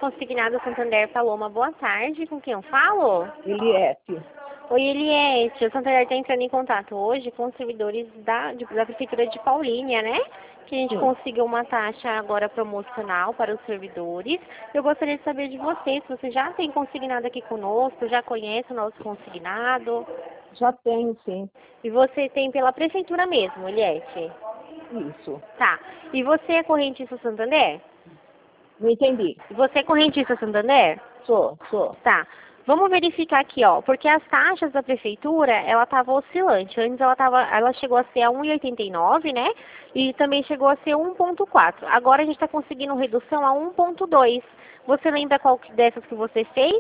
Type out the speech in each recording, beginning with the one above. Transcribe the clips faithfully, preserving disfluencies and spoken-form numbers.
Consignado Santander Paloma, boa tarde. Com quem eu falo? Eliette. Oi, Eliette. O Santander está entrando em contato hoje com os servidores da, de, da Prefeitura de Paulínia, né? Que a gente Sim. conseguiu uma taxa agora promocional para os servidores. Eu gostaria de saber de você, se você já tem consignado aqui conosco, já conhece o nosso consignado. Já tenho, sim. E você tem pela Prefeitura mesmo, Eliette? Isso. Tá. E você é correntista Santander? Não entendi. E você é correntista Santander? Sou, sou. Tá. Vamos verificar aqui, ó, porque as taxas da prefeitura, ela estava oscilante. Antes ela tava, ela chegou a ser a um vírgula oitenta e nove, né? E também chegou a ser um vírgula quatro. Agora a gente está conseguindo redução a um vírgula dois. Você lembra qual que- dessas que você fez?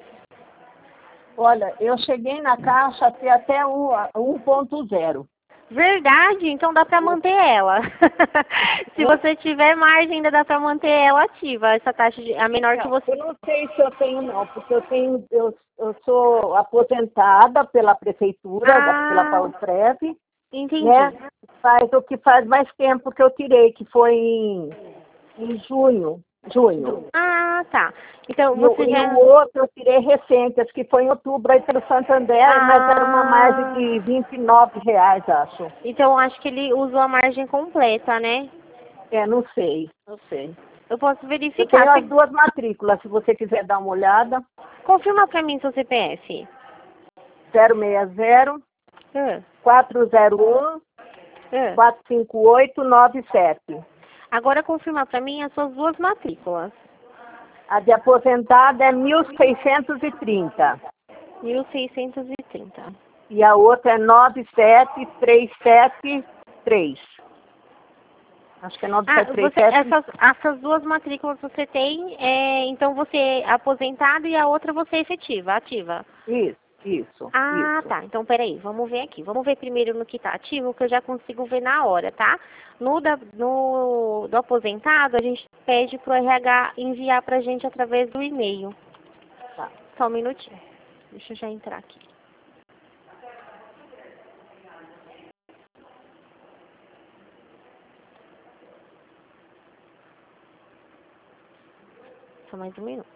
Olha, eu cheguei na caixa até, até o um ponto zero. Verdade, então dá para manter ela. Se você tiver margem, ainda dá para manter ela ativa, essa taxa de, a menor que você... Eu não sei se eu tenho não, porque eu tenho, eu, eu sou aposentada pela prefeitura, Ah, pela Paulo-Prev, entendi. né? Faz o que faz mais tempo que eu tirei, que foi em, em junho. Junho. Ah, tá. Então E, o- você e já... o outro eu tirei recente, acho que foi em outubro aí pelo Santander, mas era uma margem Ah, de vinte e nove reais, acho. então acho que ele usou a margem completa, né? É, não sei, não sei. Eu posso Eu verificar. tenho as Você duas matrículas, se você quiser dar uma olhada. confirma para mim seu C P F. zero seis zero, Ah, quatro zero um, ah. quatro cinco oito nove sete. Agora confirma para mim as suas duas matrículas. A de aposentada é mil seiscentos e trinta mil seiscentos e trinta. e a outra é nove sete três sete três. Acho que é Ah, você, nove sete três sete. essas, essas duas matrículas você tem, é, então você é aposentado e a outra você é efetiva, ativa. Isso, isso, Ah, isso. tá. Então, peraí, vamos ver aqui. Vamos ver primeiro no que tá ativo, que eu já consigo ver na hora, tá? No, da, no do aposentado, a gente pede pro R H enviar pra gente através do e-mail. Tá. Só um minutinho. Deixa eu já entrar aqui. Só mais um minuto.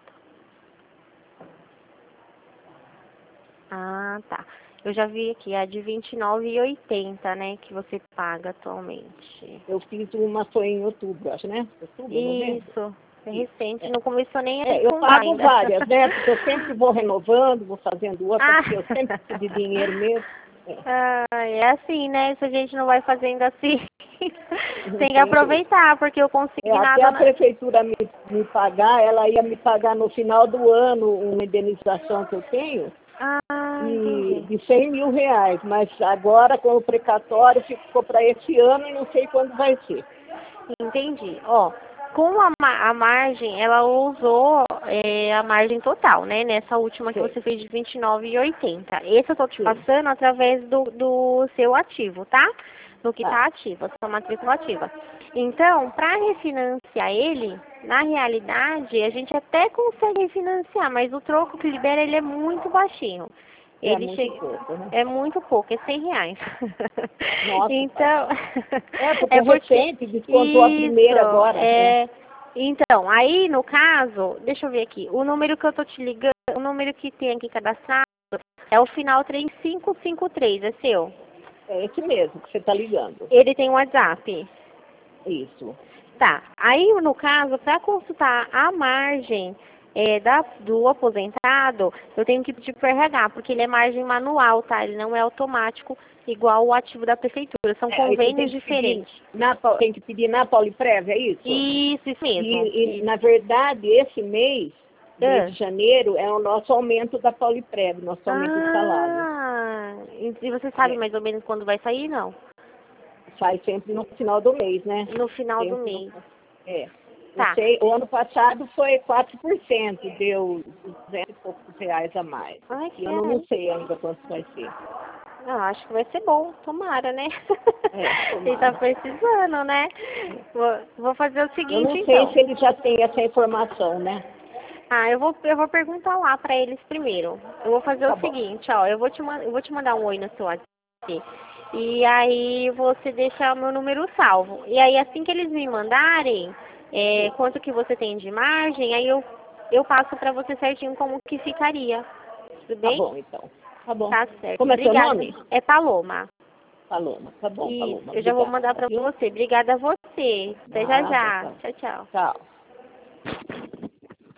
Ah, tá. Eu já vi aqui, a de vinte e nove reais e oitenta centavos, né, que você paga atualmente. Eu fiz uma, foi em outubro, acho, né? Outubro, novembro? Isso, é Isso, recente, é. não começou nem a É, eu descontar pago ainda. várias, né? Porque eu sempre vou renovando, vou fazendo outra, Ah. porque eu sempre preciso de dinheiro mesmo. É. Ah, é assim, né? Se a gente não vai fazendo assim, Não tem que tem jeito. aproveitar, porque eu É, consegui até nada. a Na... prefeitura me, me pagar, ela ia me pagar no final do ano uma indenização que eu tenho Ah, e, entendi. de cem mil reais, mas agora com o precatório ficou para esse ano e não sei quando vai ser. Entendi. Ó, com a, ma- a margem, ela usou é, a margem total, né? Nessa última que Sei, você fez de vinte e nove reais e oitenta centavos. Esse eu tô te sim, passando através do, do seu ativo, tá? No que tá. tá ativo, a sua matrícula ativa. Então, para refinanciar ele, na realidade, a gente até consegue refinanciar, mas o troco que libera ele é muito baixinho. É Ele muito chega... pouco, né? É muito pouco, é cem reais. Nossa, Então, é porque é é porque... recente, descontou a Isso, primeira agora. É. é... Então, aí no caso, deixa eu ver aqui, o número que eu tô te ligando, o número que tem aqui cadastrado é o final três cinco cinco três, é seu? É esse mesmo que você está ligando. Ele tem um WhatsApp? Isso. Tá. Aí, no caso, para consultar a margem é, da, do aposentado, eu tenho que pedir para o R H, porque ele é margem manual, tá? Ele não é automático, igual o ativo da prefeitura. São É, aí você tem convênios que pedir diferentes. na, Pau- tem que pedir na Pauliprev, é isso? Isso, isso mesmo. E, e, Isso. na verdade, esse mês, mês Ah. de janeiro, é o nosso aumento da Pauliprev, nosso aumento de salário. Ah, e e você sabe É, mais ou menos quando vai sair, não? sai sempre no final do mês, né? No final do Sempre no, mês. é. Não Tá. sei, o ano passado foi quatro por cento, deu duzentos e poucos reais a mais. Ai, Esse que ano eu não é. sei ainda quanto vai ser. Ah, acho que vai ser bom, tomara, né? É, Ele tá tomara. precisando, né? Vou, vou fazer o Eu seguinte, não sei então. se ele já tem essa informação, né? Ah, eu vou, eu vou perguntar lá pra eles primeiro. Eu vou fazer Tá o bom. seguinte, ó, eu vou te, man- eu vou te mandar um oi no seu WhatsApp. E aí você deixa o meu número salvo. E aí assim que eles me mandarem, é, Sim. quanto que você tem de margem, aí eu eu passo para você certinho como que ficaria. Tudo bem? Tá bom, então. Tá bom. Tá certo. Como é seu Obrigada. nome? É Paloma. Paloma. Tá bom, Isso, Paloma. eu já vou Obrigada, mandar para viu? você. Obrigada a você. Até já Nada, já. tá. Tchau, tchau. Tchau.